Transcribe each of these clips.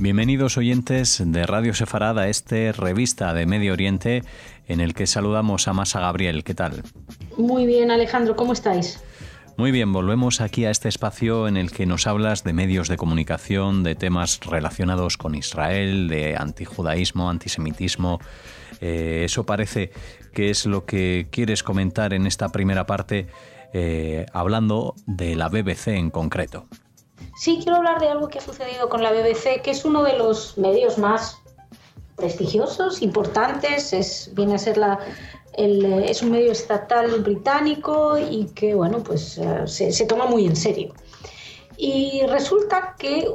Bienvenidos oyentes de Radio Sefarad a este revista de Medio Oriente en el que saludamos a Masa Gabriel. ¿Qué tal? Muy bien, Alejandro, ¿cómo estáis? Muy bien, volvemos aquí a este espacio en el que nos hablas de medios de comunicación, de temas relacionados con Israel, de antijudaísmo, antisemitismo. Eso parece que es lo que quieres comentar en esta primera parte, hablando de la BBC en concreto. Sí, quiero hablar de algo que ha sucedido con la BBC, que es uno de los medios más prestigiosos, importantes, viene a ser es un medio estatal británico y que, bueno, pues se toma muy en serio. Y resulta que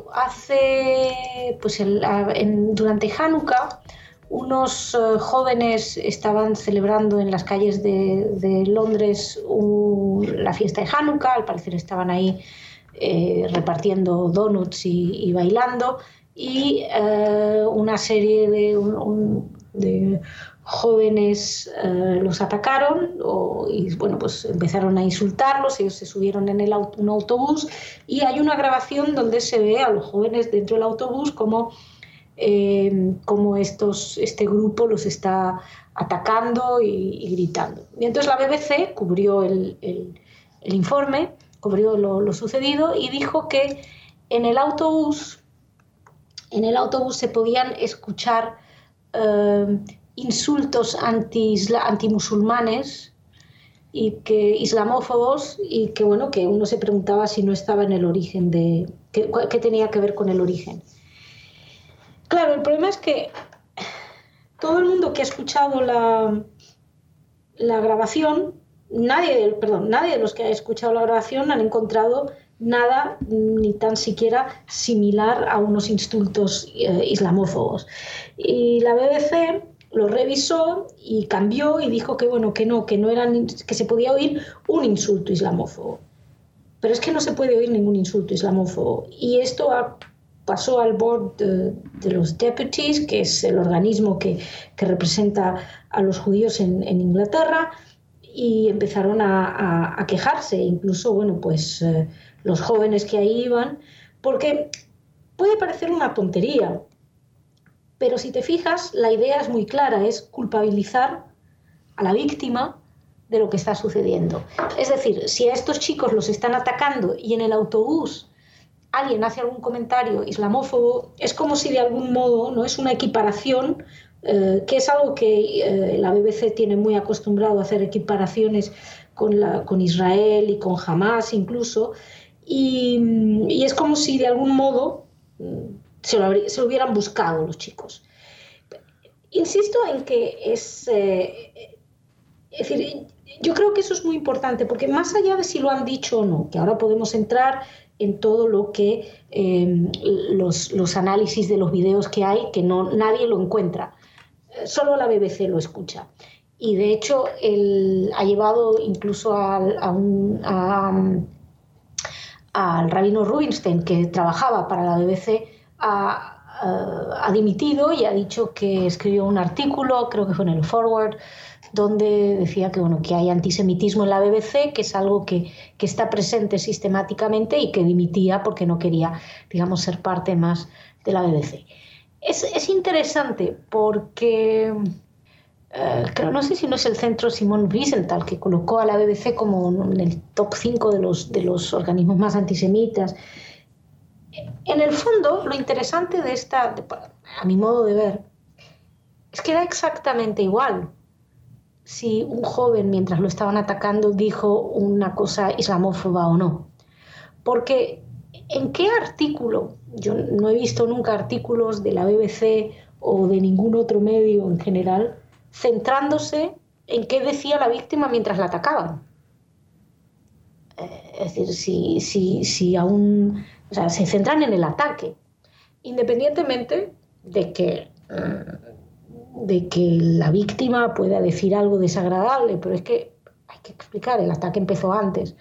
durante Hanukkah, unos jóvenes estaban celebrando en las calles de Londres la fiesta de Hanukkah. Al parecer estaban ahí repartiendo donuts y bailando, y una serie de jóvenes los atacaron y bueno, pues empezaron a insultarlos. Ellos se subieron en un autobús y hay una grabación donde se ve a los jóvenes dentro del autobús como este grupo los está atacando y gritando. Y entonces la BBC cubrió el informe, cubrió lo sucedido y dijo que en el autobús se podían escuchar insultos antimusulmanes y que islamófobos, y que bueno, que uno se preguntaba si no estaba en el origen qué tenía que ver con el origen. Claro, el problema es que todo el mundo que ha escuchado la grabación, nadie de los que ha escuchado la grabación han encontrado nada ni tan siquiera similar a unos insultos islamófobos. Y la BBC lo revisó y cambió y dijo que bueno, que no eran, que se podía oír un insulto islamófobo. Pero es que no se puede oír ningún insulto islamófobo. Y esto pasó al board de los deputies, que es el organismo que representa a los judíos en Inglaterra, y empezaron a quejarse, incluso bueno, pues los jóvenes que ahí iban, porque puede parecer una tontería, pero si te fijas, la idea es muy clara, es culpabilizar a la víctima de lo que está sucediendo. Es decir, si a estos chicos los están atacando y en el autobús alguien hace algún comentario islamófobo, es como si de algún modo, no es una equiparación, que es algo que la BBC tiene muy acostumbrado a hacer equiparaciones con Israel y con Hamás incluso, y es como si de algún modo se lo hubieran buscado los chicos. Insisto en que es decir, yo creo que eso es muy importante, porque más allá de si lo han dicho o no, que ahora podemos entrar en todo lo que los análisis de los videos que hay, que nadie lo encuentra, solo la BBC lo escucha. Y de hecho ha llevado incluso al rabino Rubinstein, que trabajaba para la BBC, ha dimitido y ha dicho que escribió un artículo, creo que fue en el Forward, donde decía que, bueno, que hay antisemitismo en la BBC, que es algo que está presente sistemáticamente, y que dimitía porque no quería, digamos, ser parte más de la BBC. Es interesante porque creo, no sé si no es el centro Simon Wiesenthal que colocó a la BBC como en el top 5 de los organismos más antisemitas. En el fondo, lo interesante de a mi modo de ver, es que da exactamente igual si un joven, mientras lo estaban atacando, dijo una cosa islamófoba o no. Porque ¿en qué artículo? Yo no he visto nunca artículos de la BBC o de ningún otro medio en general centrándose en qué decía la víctima mientras la atacaban. Es decir, si aún, o sea, se centran en el ataque, independientemente de que la víctima pueda decir algo desagradable, pero es que hay que explicar, el ataque empezó antes.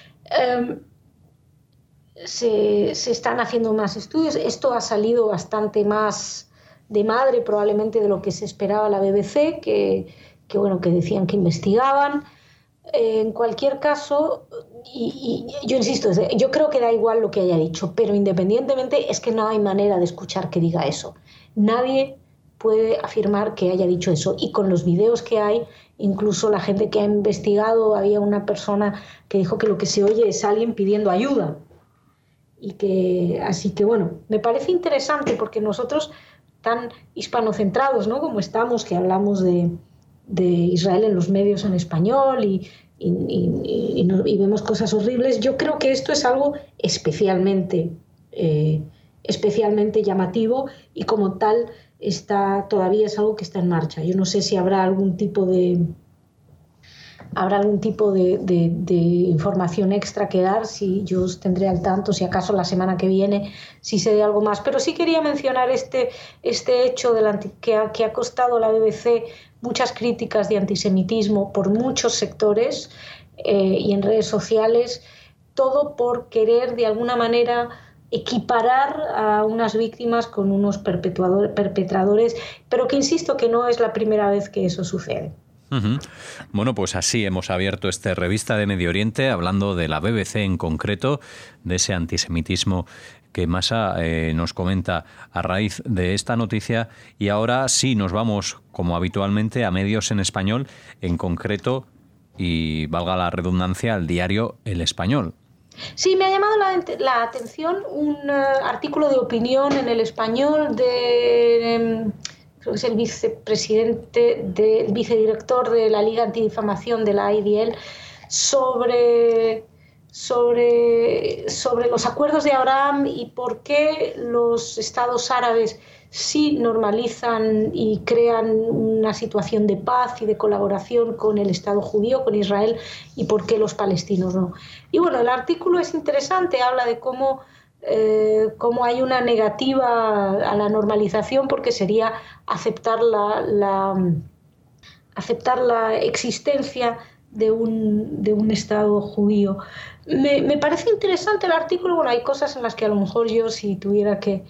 Se están haciendo más estudios, esto ha salido bastante más de madre probablemente de lo que se esperaba la BBC, que decían que investigaban. En cualquier caso, y yo insisto, yo creo que da igual lo que haya dicho, pero independientemente es que no hay manera de escuchar que diga eso. Nadie puede afirmar que haya dicho eso. Y con los videos que hay, incluso la gente que ha investigado, había una persona que dijo que lo que se oye es alguien pidiendo ayuda. Así que bueno, me parece interesante porque nosotros, tan hispanocentrados, ¿no?, como estamos, que hablamos de Israel en los medios en español y vemos cosas horribles, yo creo que esto es algo especialmente llamativo y como tal todavía es algo que está en marcha. Yo no sé si habrá algún tipo de información extra que dar, si yo os tendré al tanto, si acaso la semana que viene, si sé de algo más. Pero sí quería mencionar este hecho que ha costado a la BBC muchas críticas de antisemitismo por muchos sectores y en redes sociales, todo por querer de alguna manera equiparar a unas víctimas con unos perpetradores, pero que insisto que no es la primera vez que eso sucede. Uh-huh. Bueno, pues así hemos abierto esta revista de Medio Oriente, hablando de la BBC en concreto, de ese antisemitismo que Masa nos comenta a raíz de esta noticia. Y ahora sí nos vamos, como habitualmente, a medios en español, en concreto, y valga la redundancia, al diario El Español. Sí, me ha llamado la atención un artículo de opinión en El Español de... creo que es el vicedirector de la Liga Antidifamación de la IDL, sobre los acuerdos de Abraham y por qué los estados árabes sí normalizan y crean una situación de paz y de colaboración con el Estado judío, con Israel, y por qué los palestinos no. Y bueno, el artículo es interesante, habla de cómo hay una negativa a la normalización, porque sería aceptar la existencia de un Estado judío. Me parece interesante el artículo. Bueno, hay cosas en las que a lo mejor yo, si tuviera que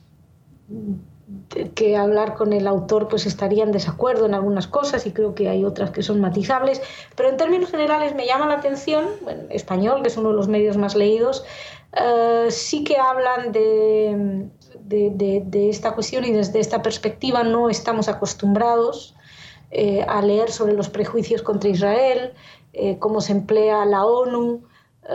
hablar con el autor, pues estaría en desacuerdo en algunas cosas, y creo que hay otras que son matizables, pero en términos generales me llama la atención. Bueno, Español, que es uno de los medios más leídos, sí que hablan de esta cuestión, y desde esta perspectiva no estamos acostumbrados a leer sobre los prejuicios contra Israel, cómo se emplea la ONU,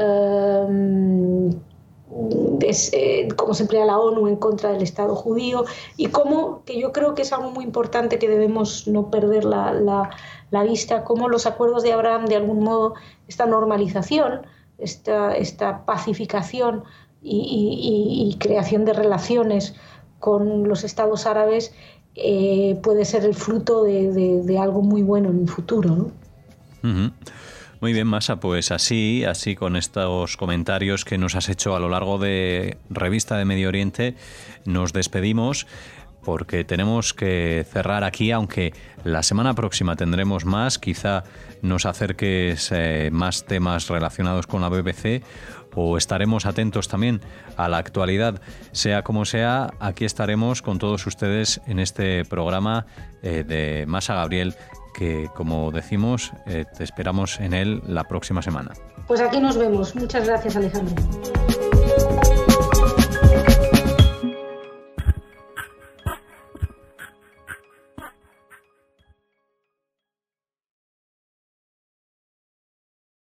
cómo se emplea la ONU en contra del Estado judío, y cómo, que yo creo que es algo muy importante que debemos no perder la vista, cómo los acuerdos de Abraham, de algún modo, esta normalización, esta pacificación y creación de relaciones con los estados árabes puede ser el fruto de algo muy bueno en un futuro, ¿no? Uh-huh. Muy bien, Masa, pues así con estos comentarios que nos has hecho a lo largo de Revista de Medio Oriente, nos despedimos, porque tenemos que cerrar aquí, aunque la semana próxima tendremos más. Quizá nos acerques más temas relacionados con la BBC, o estaremos atentos también a la actualidad. Sea como sea, aquí estaremos con todos ustedes en este programa de Masa Gabriel, que, como decimos, te esperamos en él la próxima semana. Pues aquí nos vemos. Muchas gracias, Alejandro.